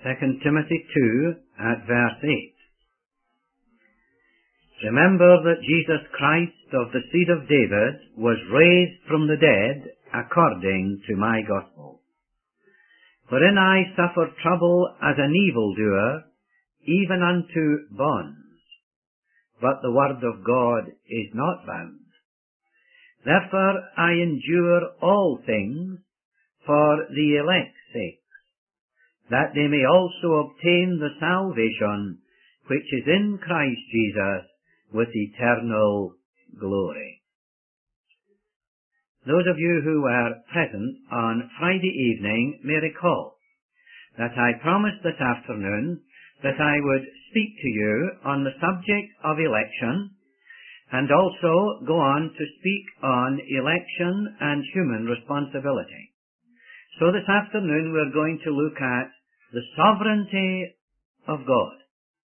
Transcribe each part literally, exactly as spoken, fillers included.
Second Timothy two at verse eight. Remember that Jesus Christ of the seed of David was raised from the dead according to my gospel. Wherein I suffered trouble as an evildoer, even unto bonds. But the word of God is not bound. Therefore I endure all things for the elect's sake, that they may also obtain the salvation which is in Christ Jesus with eternal glory. Those of you who were present on Friday evening may recall that I promised this afternoon that I would speak to you on the subject of election and also go on to speak on election and human responsibility. So this afternoon we're going to look at the sovereignty of God.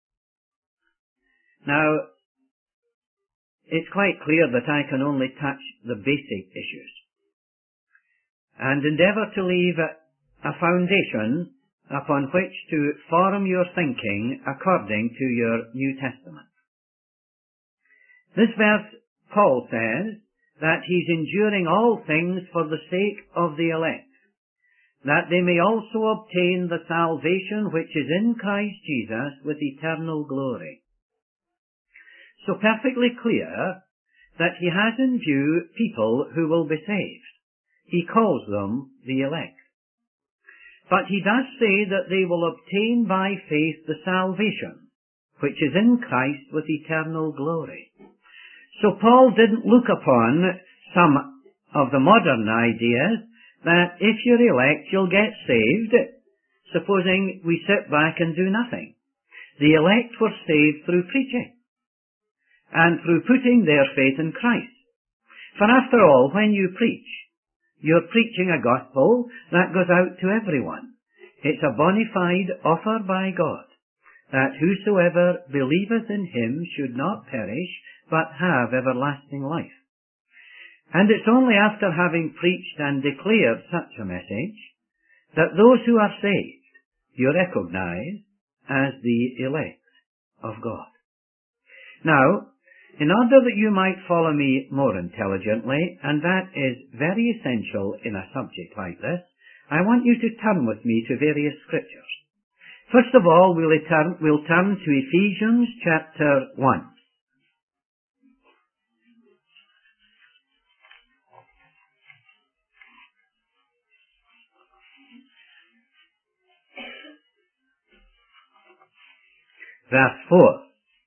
Now, it's quite clear that I can only touch the basic issues and endeavour to leave a foundation upon which to form your thinking according to your New Testament. This verse, Paul says that he's enduring all things for the sake of the elect, that they may also obtain the salvation which is in Christ Jesus with eternal glory. So perfectly clear that he has in view people who will be saved. He calls them the elect. But he does say that they will obtain by faith the salvation which is in Christ with eternal glory. So Paul didn't look upon some of the modern ideas that if you're elect you'll get saved, supposing we sit back and do nothing. The elect were saved through preaching and through putting their faith in Christ. For after all, when you preach, you're preaching a gospel that goes out to everyone. It's a bona fide offer by God, that whosoever believeth in him should not perish, but have everlasting life. And it's only after having preached and declared such a message that those who are saved you recognize as the elect of God. Now, in order that you might follow me more intelligently, and that is very essential in a subject like this, I want you to turn with me to various scriptures. First of all, we'll turn, we'll turn to Ephesians chapter one. Verse four.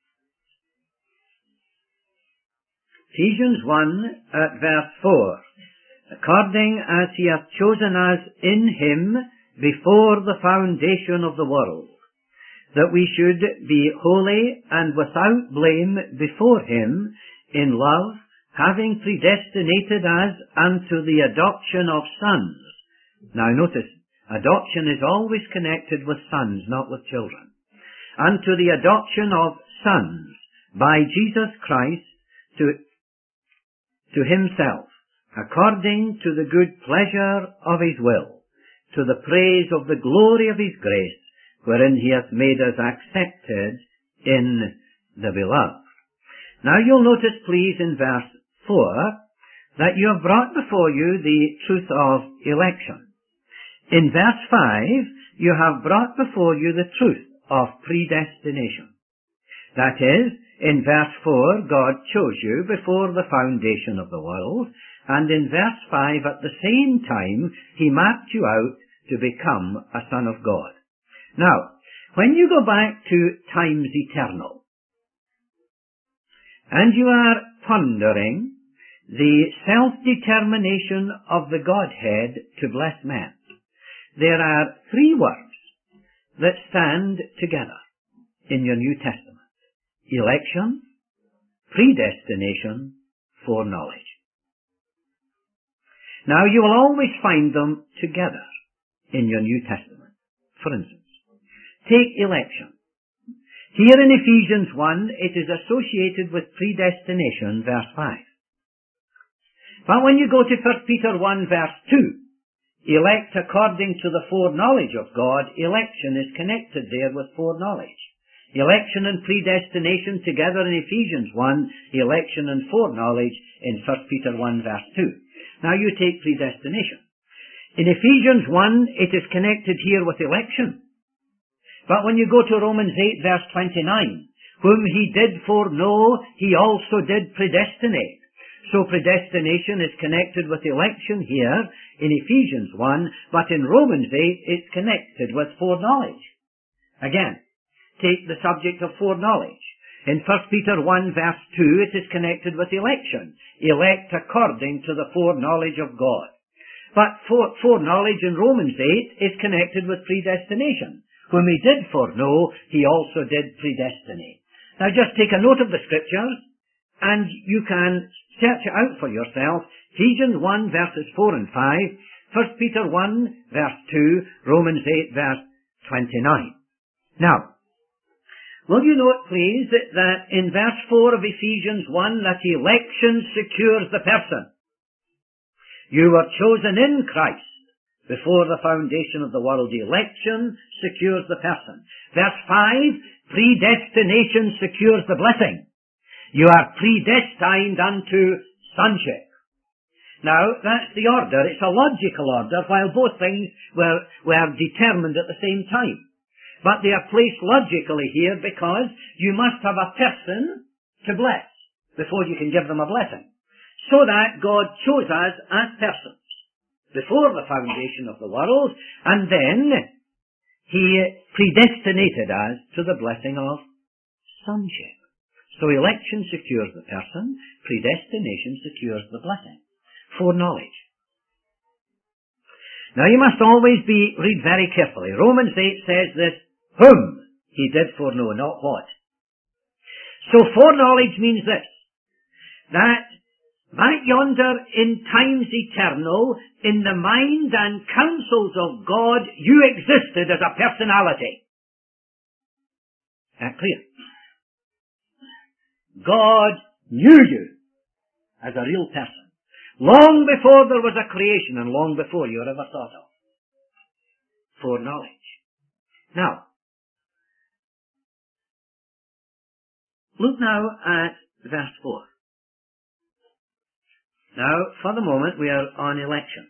Ephesians one at verse four. According as he hath chosen us in him before the foundation of the world, that we should be holy and without blame before him in love, having predestinated us unto the adoption of sons. Now notice, adoption is always connected with sons, not with children. Unto the adoption of sons by Jesus Christ to, to himself, according to the good pleasure of his will, to the praise of the glory of his grace, wherein he hath made us accepted in the beloved. Now you'll notice, please, in verse four, that you have brought before you the truth of election. In verse five, you have brought before you the truth of predestination. That is, in verse four, God chose you before the foundation of the world, and in verse five, at the same time, he marked you out to become a son of God. Now, when you go back to times eternal, and you are pondering the self-determination of the Godhead to bless men, there are three words that stand together in your New Testament: election, predestination, foreknowledge. Now, you will always find them together in your New Testament. For instance, take election. Here in Ephesians one, it is associated with predestination, verse five. But when you go to First Peter one, verse two, elect according to the foreknowledge of God, election is connected there with foreknowledge. Election and predestination together in Ephesians one, election and foreknowledge in First Peter one verse two. Now you take predestination. In Ephesians one, it is connected here with election. But when you go to Romans eight verse twenty-nine, whom he did foreknow, he also did predestinate. So predestination is connected with election here in Ephesians one, but in Romans eight it's connected with foreknowledge. Again, take the subject of foreknowledge. In First Peter one verse two, it is connected with election. Elect according to the foreknowledge of God. But foreknowledge in Romans eight is connected with predestination. Whom he did foreknow, he also did predestinate. Now just take a note of the scriptures, and you can search it out for yourself. Ephesians one verses four and five, First Peter one verse two, Romans eight verse twenty-nine. Now, will you note, please, that, that in verse four of Ephesians one, that election secures the person. You were chosen in Christ before the foundation of the world. Election secures the person. Verse five, predestination secures the blessing. You are predestined unto sonship. Now, that's the order. It's a logical order, while both things were, were determined at the same time. But they are placed logically here because you must have a person to bless before you can give them a blessing. So that God chose us as persons before the foundation of the world, and then he predestinated us to the blessing of sonship. So election secures the person, predestination secures the blessing. Foreknowledge. Now you must always be, read very carefully. Romans eight says this, whom he did foreknow, not what. So foreknowledge means this, that back yonder in times eternal, in the mind and counsels of God, you existed as a personality. That clear? God knew you as a real person, long before there was a creation and long before you were ever thought of. Foreknowledge. Now, look now at verse four. Now, for the moment, we are on election.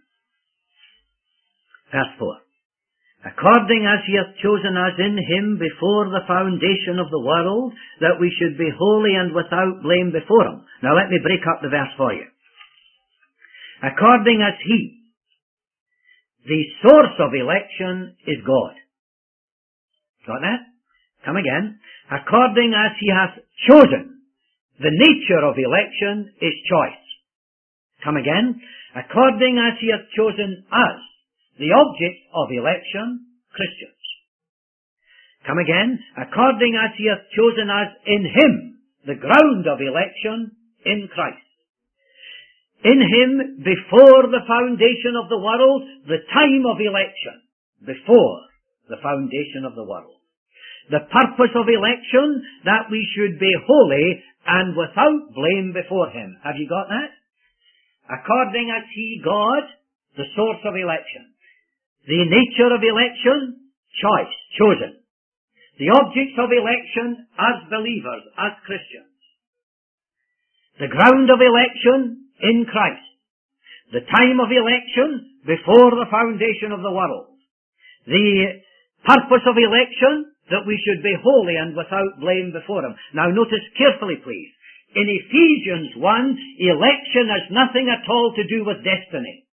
Verse four. According as he hath chosen us in him before the foundation of the world, that we should be holy and without blame before him. Now let me break up the verse for you. According as he, the source of election is God. Got that? Come again. According as he hath chosen, the nature of election is choice. Come again. According as he hath chosen us, the object of election, Christians. Come again. According as he hath chosen us in him, the ground of election, in Christ. In him, before the foundation of the world, the time of election. Before the foundation of the world. The purpose of election, that we should be holy and without blame before him. Have you got that? According as he, God, the source of election. The nature of election, choice, chosen. The objects of election as believers, as Christians. The ground of election in Christ. The time of election before the foundation of the world. The purpose of election, that we should be holy and without blame before him. Now notice carefully, please. In Ephesians one, election has nothing at all to do with destiny.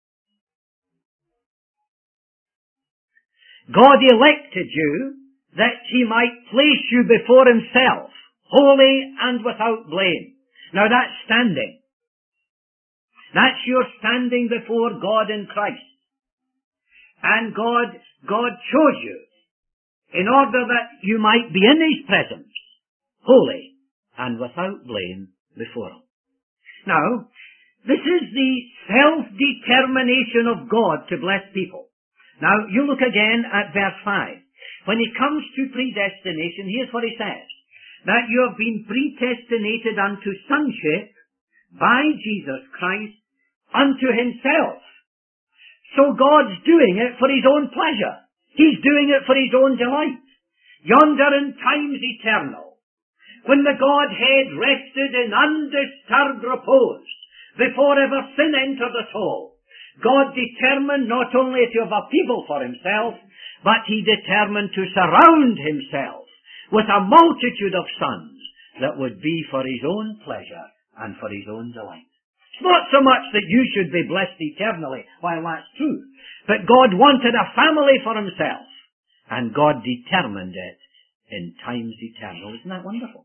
God elected you that he might place you before himself, holy and without blame. Now that's standing. That's your standing before God in Christ. And God, God chose you in order that you might be in his presence, holy and without blame before him. Now, this is the self-determination of God to bless people. Now, you look again at verse five. When he comes to predestination, here's what he says. That you have been predestinated unto sonship by Jesus Christ unto himself. So God's doing it for his own pleasure. He's doing it for his own delight. Yonder in times eternal, when the Godhead rested in undisturbed repose, before ever sin entered at all, God determined not only to have a people for himself, but he determined to surround himself with a multitude of sons that would be for his own pleasure and for his own delight. It's not so much that you should be blessed eternally, while that's true, but God wanted a family for himself, and God determined it in times eternal. Isn't that wonderful?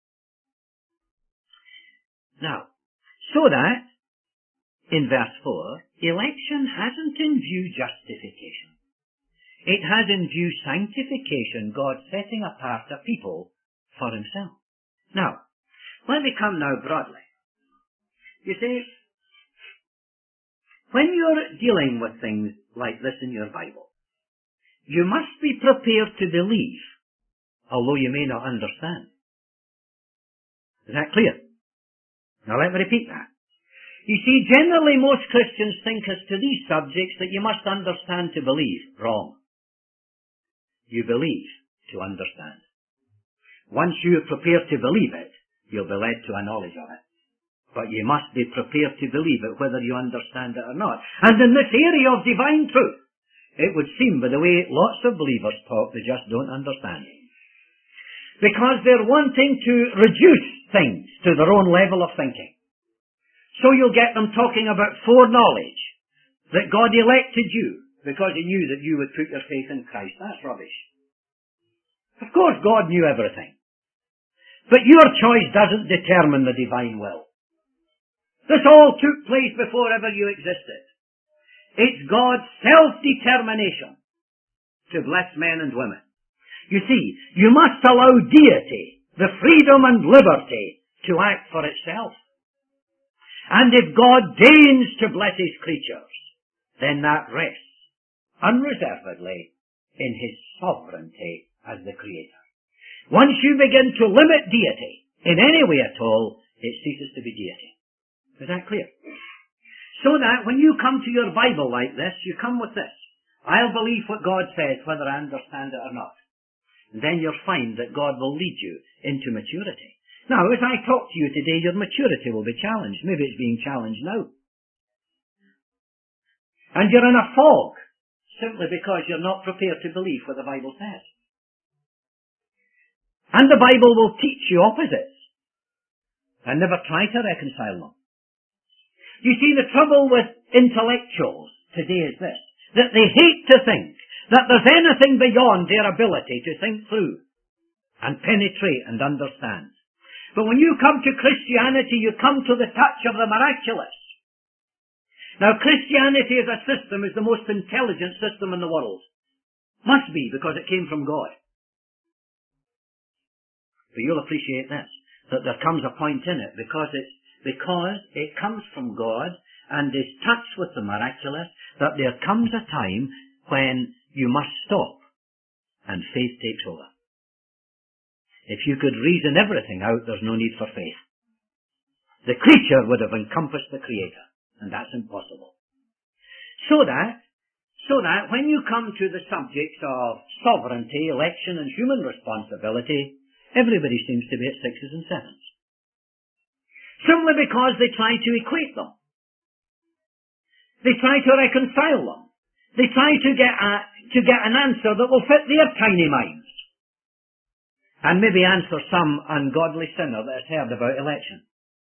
Now, so that, in verse four, election hasn't in view justification. It has in view sanctification, God setting apart a people for himself. Now, let me come now broadly. You see, when you're dealing with things like this in your Bible, you must be prepared to believe, although you may not understand. Is that clear? Now let me repeat that. You see, generally most Christians think as to these subjects that you must understand to believe. Wrong. You believe to understand. Once you are prepared to believe it, you'll be led to a knowledge of it. But you must be prepared to believe it whether you understand it or not. And in this area of divine truth, it would seem by the way lots of believers talk, they just don't understand it. Because they're wanting to reduce things to their own level of thinking. So you'll get them talking about foreknowledge, that God elected you because he knew that you would put your faith in Christ. That's rubbish. Of course God knew everything. But your choice doesn't determine the divine will. This all took place before ever you existed. It's God's self-determination to bless men and women. You see, you must allow deity the freedom and liberty to act for itself. And if God deigns to bless his creatures, then that rests unreservedly in his sovereignty as the Creator. Once you begin to limit deity in any way at all, it ceases to be deity. Is that clear? So that when you come to your Bible like this, you come with this. I'll believe what God says whether I understand it or not. And then you'll find that God will lead you into maturity. Now, as I talk to you today, your maturity will be challenged. Maybe it's being challenged now. And you're in a fog, simply because you're not prepared to believe what the Bible says. And the Bible will teach you opposites, and never try to reconcile them. You see, the trouble with intellectuals today is this, that they hate to think that there's anything beyond their ability to think through and penetrate and understand. But when you come to Christianity, you come to the touch of the miraculous. Now, Christianity as a system is the most intelligent system in the world. Must be, because it came from God. But you'll appreciate this, that there comes a point in it, because it's because it comes from God and is touched with the miraculous, that there comes a time when you must stop and faith takes over. If you could reason everything out, there's no need for faith. The creature would have encompassed the Creator, and that's impossible. So that, so that when you come to the subjects of sovereignty, election, and human responsibility, everybody seems to be at sixes and sevens. Simply because they try to equate them. They try to reconcile them. They try to get a, to get an answer that will fit their tiny minds. And maybe answer some ungodly sinner that has heard about election.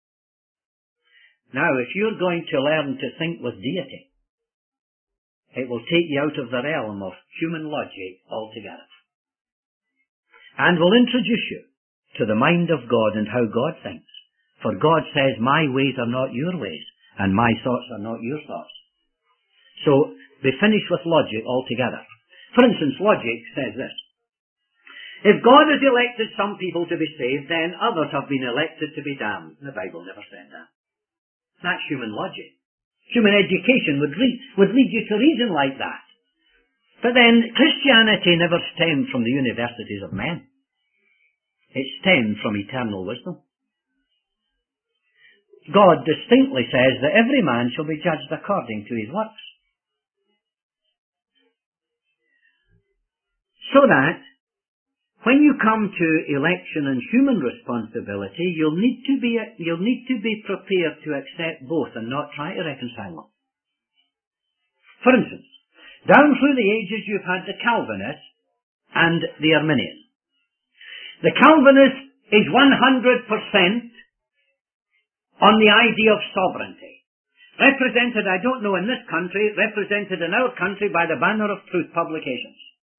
Now, if you're going to learn to think with deity, it will take you out of the realm of human logic altogether. And will introduce you to the mind of God and how God thinks. For God says, my ways are not your ways, and my thoughts are not your thoughts. So, be finished with logic altogether. For instance, logic says this. If God has elected some people to be saved, then others have been elected to be damned. The Bible never said that. That's human logic. Human education would, re- would lead you to reason like that. But then, Christianity never stemmed from the universities of men. It stemmed from eternal wisdom. God distinctly says that every man shall be judged according to his works. So that when you come to election and human responsibility, you'll need to be, you'll need to be prepared to accept both and not try to reconcile them. For instance, down through the ages you've had the Calvinist and the Arminian. The Calvinist is one hundred percent on the idea of sovereignty. Represented, I don't know in this country, represented in our country by the Banner of Truth publications.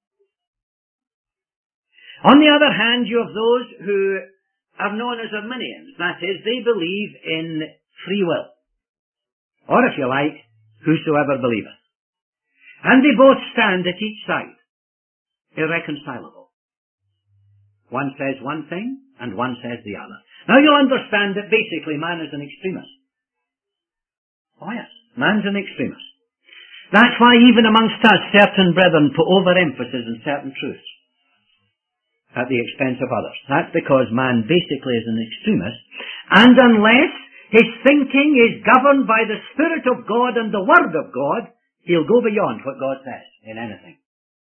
On the other hand, you have those who are known as Arminians. That is, they believe in free will. Or if you like, whosoever believeth. And they both stand at each side. Irreconcilable. One says one thing, and one says the other. Now you'll understand that basically man is an extremist. Oh yes, man's an extremist. That's why even amongst us, certain brethren put overemphasis in certain truths at the expense of others. That's because man basically is an extremist, and unless his thinking is governed by the Spirit of God and the Word of God, he'll go beyond what God says in anything.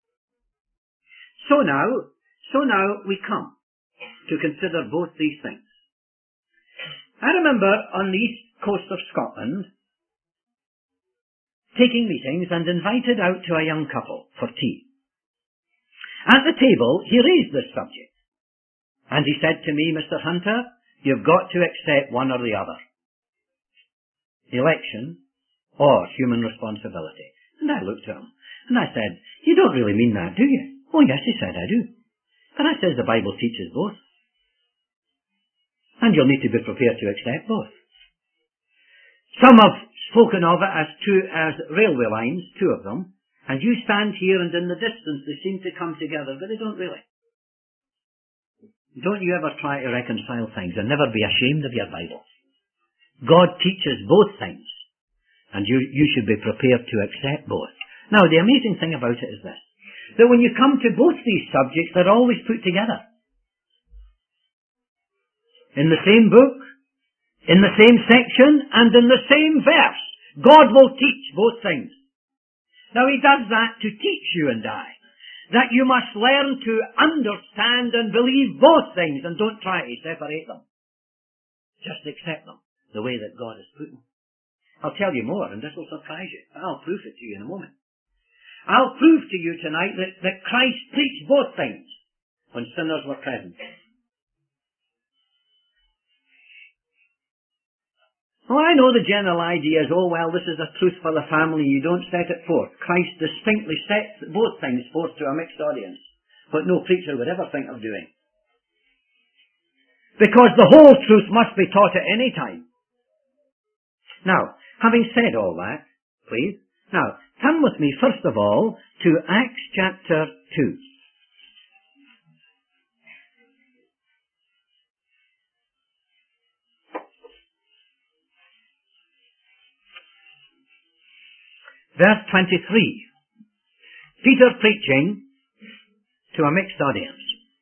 So now, so now we come to consider both these things. I remember on the east coast of Scotland taking meetings and invited out to a young couple for tea. At the table, he raised this subject. And he said to me, Mister Hunter, you've got to accept one or the other. Election or human responsibility. And I looked at him and I said, you don't really mean that, do you? Oh yes, he said, I do. And I says, the Bible teaches both. And you'll need to be prepared to accept both. Some have spoken of it as two, as railway lines, two of them. And you stand here and in the distance they seem to come together, but they don't really. Don't you ever try to reconcile things and never be ashamed of your Bible. God teaches both things, and you, you should be prepared to accept both. Now, the amazing thing about it is this, that when you come to both these subjects, they're always put together. In the same book, in the same section, and in the same verse. God will teach both things. Now he does that to teach you and I, that you must learn to understand and believe both things and don't try to separate them. Just accept them the way that God has put them. I'll tell you more, and this will surprise you. I'll prove it to you in a moment. I'll prove to you tonight that, that Christ preached both things when sinners were present. Well, I know the general idea is, oh well, this is a truth for the family, you don't set it forth. Christ distinctly sets both things forth to a mixed audience, but no preacher would ever think of doing. Because the whole truth must be taught at any time. Now, having said all that, please, now, turn with me first of all to Acts chapter two. Verse twenty-three. Peter preaching to a mixed audience.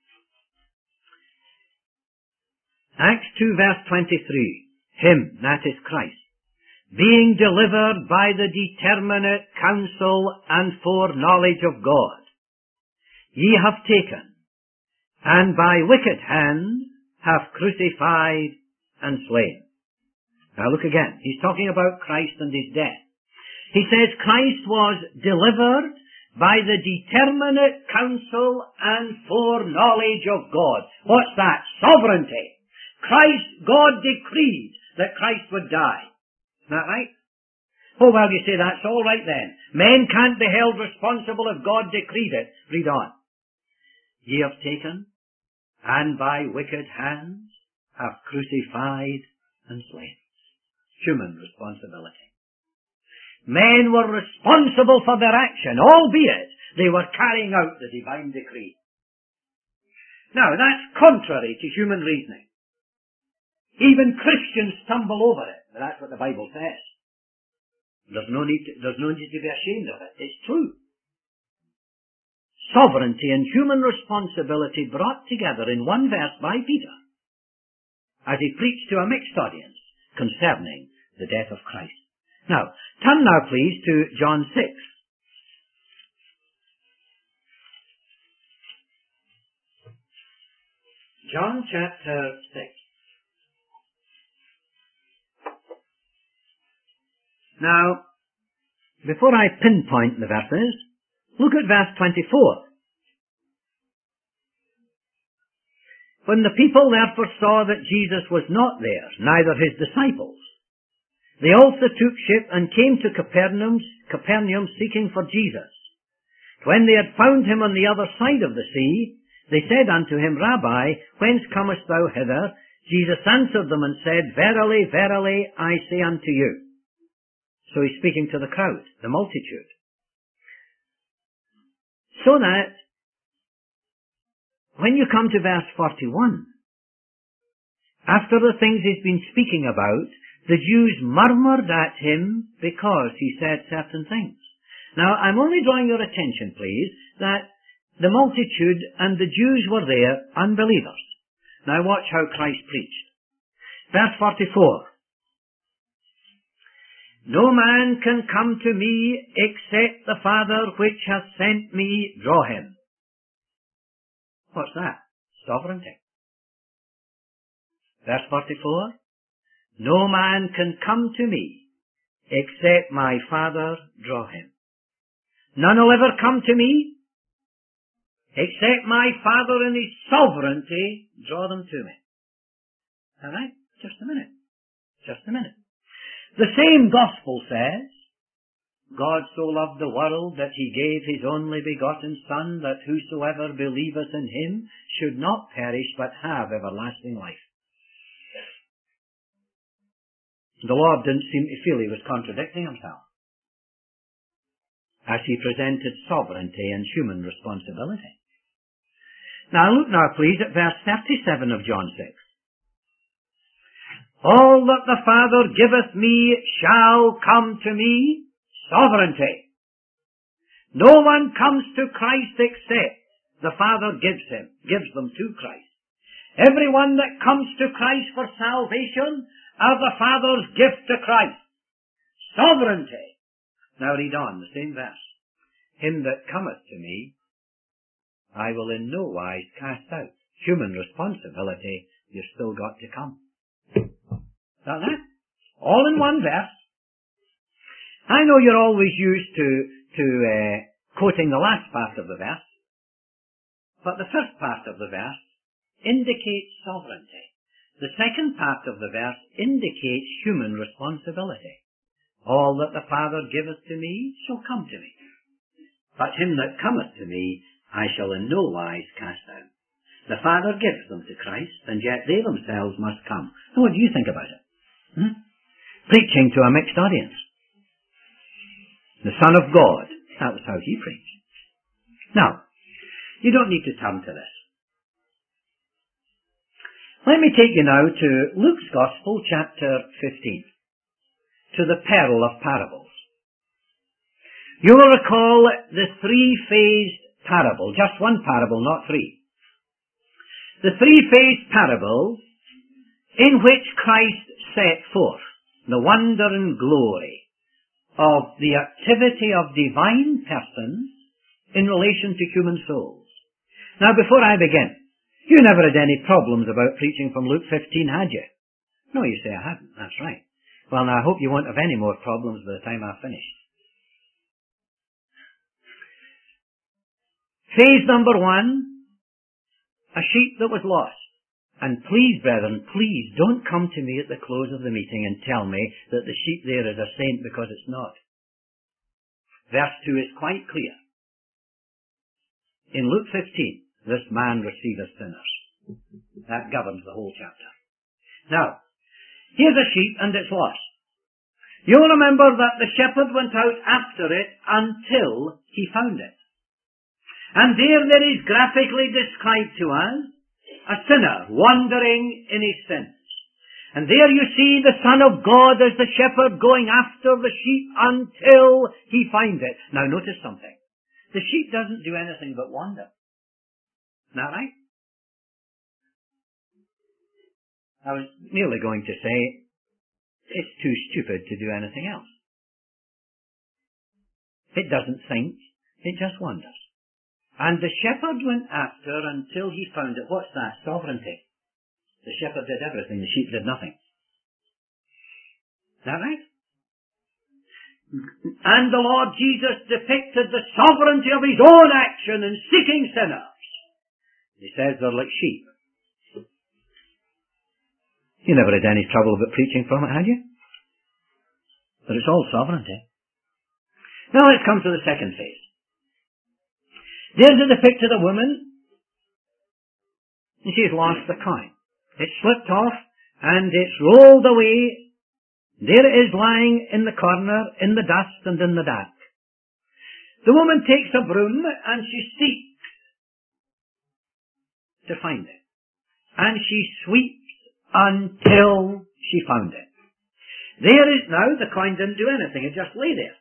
Acts two verse twenty-three. Him, that is Christ, being delivered by the determinate counsel and foreknowledge of God, ye have taken, and by wicked hands have crucified and slain. Now look again. He's talking about Christ and his death. He says Christ was delivered by the determinate counsel and foreknowledge of God. What's that? Sovereignty. Christ, God decreed that Christ would die. Isn't that right? Oh, well, you say that's all right then. Men can't be held responsible if God decreed it. Read on. Ye have taken, and by wicked hands have crucified and slain. Human responsibility. Men were responsible for their action, albeit they were carrying out the divine decree. Now, that's contrary to human reasoning. Even Christians stumble over it, but that's what the Bible says. There's no need to, there's no need to be ashamed of it. It's true. Sovereignty and human responsibility brought together in one verse by Peter, as he preached to a mixed audience concerning the death of Christ. Now, turn now please to John six. John chapter six. Now, before I pinpoint the verses, look at verse twenty-four. When the people therefore saw that Jesus was not there, neither his disciples, they also took ship and came to Capernaum, Capernaum seeking for Jesus. When they had found him on the other side of the sea, they said unto him, Rabbi, whence comest thou hither? Jesus answered them and said, Verily, verily, I say unto you. So he's speaking to the crowd, the multitude. So that, when you come to verse forty-one, after the things he's been speaking about, the Jews murmured at him because he said certain things. Now, I'm only drawing your attention, please, that the multitude and the Jews were there, unbelievers. Now watch how Christ preached. Verse forty-four. No man can come to me except the Father which hath sent me draw him. What's that? Sovereignty. Verse forty-four. No man can come to me except my Father draw him. None will ever come to me except my Father in his sovereignty draw them to me. All right? Just a minute. Just a minute. The same gospel says, God so loved the world that he gave his only begotten Son, that whosoever believeth in him should not perish but have everlasting life. The Lord didn't seem to feel he was contradicting himself as he presented sovereignty and human responsibility. Now look now please at verse thirty-seven of John six. All that the Father giveth me shall come to me, sovereignty. No one comes to Christ except the Father gives him, gives them to Christ. Everyone that comes to Christ for salvation are the Father's gift to Christ. Sovereignty. Now read on, the same verse. Him that cometh to me, I will in no wise cast out. Human responsibility, you've still got to come. Is that that? All in one verse. I know you're always used to, to uh, quoting the last part of the verse, but the first part of the verse indicates sovereignty. The second part of the verse indicates human responsibility. All that the Father giveth to me shall come to me. But him that cometh to me, I shall in no wise cast out. The Father gives them to Christ, and yet they themselves must come. Now what do you think about it? Hmm? Preaching to a mixed audience. The Son of God. That was how he preached. Now, you don't need to turn to this. Let me take you now to Luke's Gospel, chapter fifteen. To the peril of parables. You will recall the three-phased parable, just one parable, not three. The three-phased parable in which Christ set forth the wonder and glory of the activity of divine persons in relation to human souls. Now, before I begin, you never had any problems about preaching from Luke fifteen, had you? No, you say I hadn't. That's right. Well, now, I hope you won't have any more problems by the time I've finished. Phase number one, a sheep that was lost. And please, brethren, please don't come to me at the close of the meeting and tell me that the sheep there is a saint, because it's not. Verse two is quite clear. In Luke fifteen, this man receiveth sinners. That governs the whole chapter. Now, here's a sheep and it's lost. You'll remember that the shepherd went out after it until he found it. And there there is graphically described to us a sinner wandering in his sins. And there you see the Son of God as the shepherd going after the sheep until he finds it. Now notice something. The sheep doesn't do anything but wander. Isn't that right? I was merely going to say, it's too stupid to do anything else. It doesn't think, it just wanders. And the shepherd went after until he found it. What's that? Sovereignty. The shepherd did everything, the sheep did nothing. Is that right? And the Lord Jesus depicted the sovereignty of his own action in seeking sinners. He says they're like sheep. You never had any trouble about preaching from it, had you? But it's all sovereignty. Now let's come to the second phase. There's a depict of a woman, and she's lost the coin. It's slipped off, and it's rolled away. There it is lying in the corner, in the dust and in the dark. The woman takes a broom, and she seeks to find it. And she sweeps until she found it. There is now, the coin didn't do anything, it just lay there.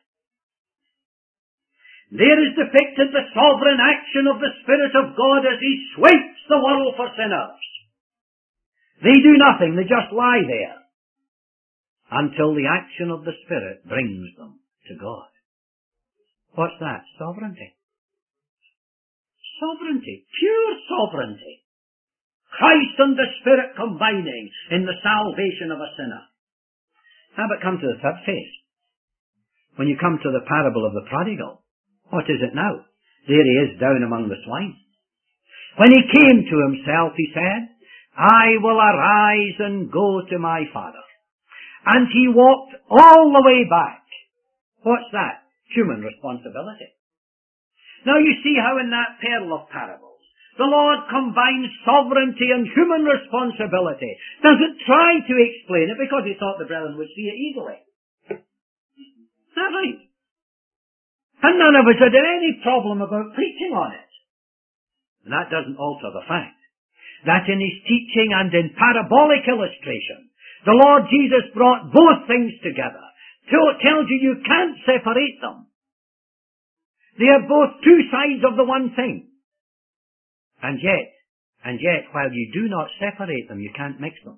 There is depicted the sovereign action of the Spirit of God as he sweeps the world for sinners. They do nothing, they just lie there until the action of the Spirit brings them to God. What's that? Sovereignty. Sovereignty. Pure sovereignty. Christ and the Spirit combining in the salvation of a sinner. Now but come to the third phase. When you come to the parable of the prodigal, what is it now? There he is down among the swine. When he came to himself, he said, I will arise and go to my father. And he walked all the way back. What's that? Human responsibility. Now you see how in that parable of parables, the Lord combines sovereignty and human responsibility. Doesn't try to explain it because he thought the brethren would see it easily. Is that right? And none of us had any problem about preaching on it. And that doesn't alter the fact that in his teaching and in parabolic illustration, the Lord Jesus brought both things together. It tells you you can't separate them. They are both two sides of the one thing. And yet, and yet, while you do not separate them, you can't mix them.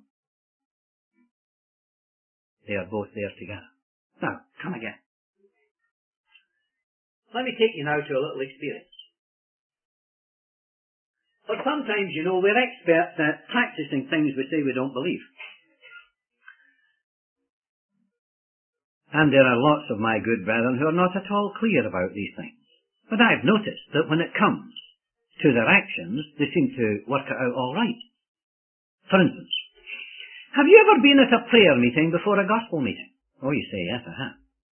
They are both there together. Now, come again. Let me take you now to a little experience. But sometimes, you know, we're experts at practicing things we say we don't believe. And there are lots of my good brethren who are not at all clear about these things. But I've noticed that when it comes to their actions, they seem to work it out all right. For instance, have you ever been at a prayer meeting before a gospel meeting? Oh, you say, yes, I have.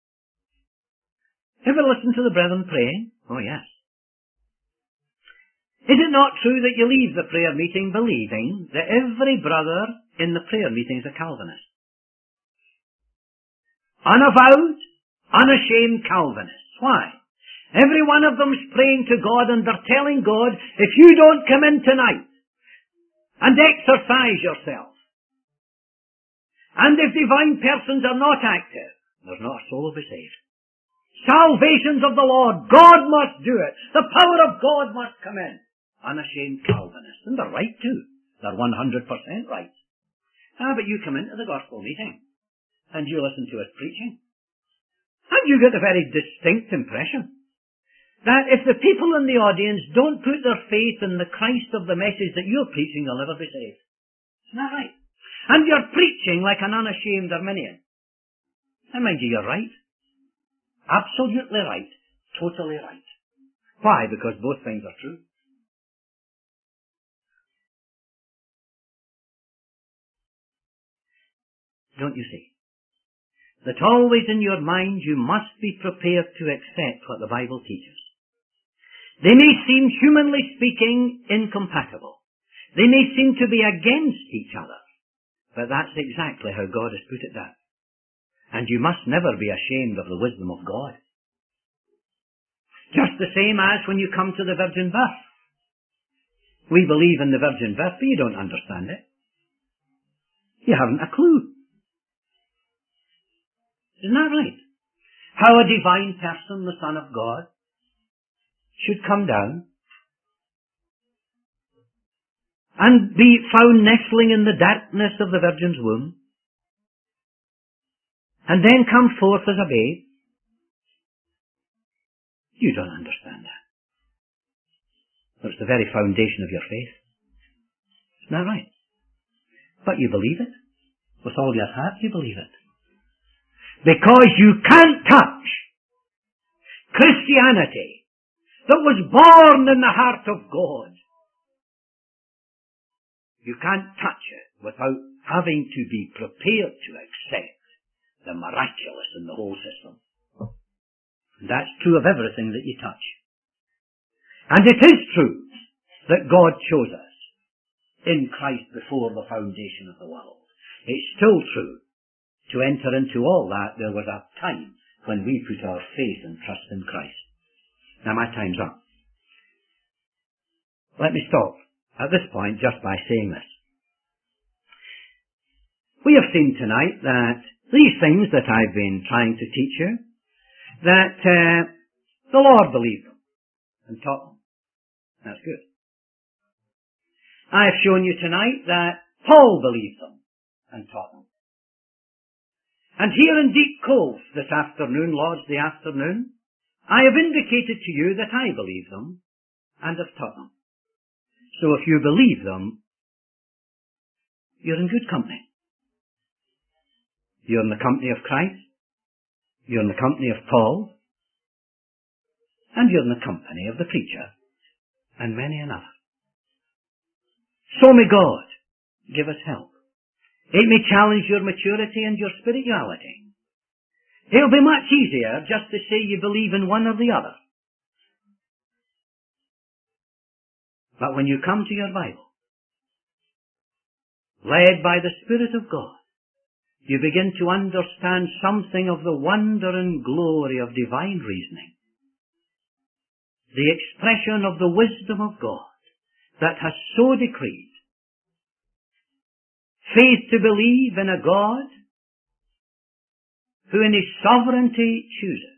Ever listened to the brethren praying? Oh, yes. Is it not true that you leave the prayer meeting believing that every brother in the prayer meeting is a Calvinist? Unavowed, unashamed Calvinists. Why? Every one of them's praying to God and they're telling God, if you don't come in tonight and exercise yourself, and if divine persons are not active, there's not a soul will be saved. Salvation's of the Lord. God must do it. The power of God must come in. Unashamed Calvinists. And they're right too. They're one hundred percent right. Ah, but you come into the gospel meeting and you listen to us preaching. And you get a very distinct impression that if the people in the audience don't put their faith in the Christ of the message that you're preaching, they'll never be saved. Isn't that right? And you're preaching like an unashamed Arminian. And mind you, you're right. Absolutely right. Totally right. Why? Because both things are true. Don't you see? That always in your mind you must be prepared to accept what the Bible teaches. They may seem, humanly speaking, incompatible. They may seem to be against each other. But that's exactly how God has put it down. And you must never be ashamed of the wisdom of God. Just the same as when you come to the virgin birth. We believe in the virgin birth, but you don't understand it. You haven't a clue. Isn't that right? How a divine person, the Son of God, should come down and be found nestling in the darkness of the virgin's womb, and then come forth as a babe. You don't understand that. It's the very foundation of your faith. Isn't that right? But you believe it. With all your heart you believe it. Because you can't touch Christianity that was born in the heart of God. You can't touch it without having to be prepared to accept the miraculous in the whole system. And that's true of everything that you touch. And it is true that God chose us in Christ before the foundation of the world. It's still true. To enter into all that, there was a time when we put our faith and trust in Christ. Now my time's up. Let me stop at this point just by saying this. We have seen tonight that these things that I've been trying to teach you, that uh, the Lord believed them and taught them. That's good. I have shown you tonight that Paul believed them and taught them. And here in Deep Cove this afternoon, Lord's-Day afternoon, I have indicated to you that I believe them and have taught them. So if you believe them, you're in good company. You're in the company of Christ, you're in the company of Paul, and you're in the company of the preacher, and many another. So may God give us help. It may challenge your maturity and your spirituality. It'll be much easier just to say you believe in one or the other. But when you come to your Bible, led by the Spirit of God, you begin to understand something of the wonder and glory of divine reasoning. The expression of the wisdom of God that has so decreed faith to believe in a God who in His sovereignty chooses.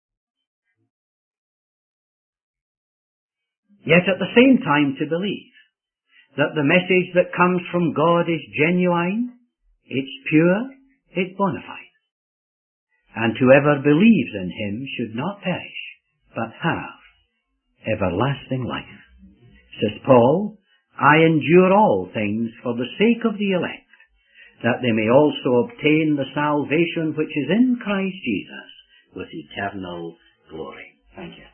Yet at the same time to believe that the message that comes from God is genuine, it's pure, it's bona fide. And whoever believes in Him should not perish, but have everlasting life. Says Paul, I endure all things for the sake of the elect, that they may also obtain the salvation which is in Christ Jesus with eternal glory. Thank you.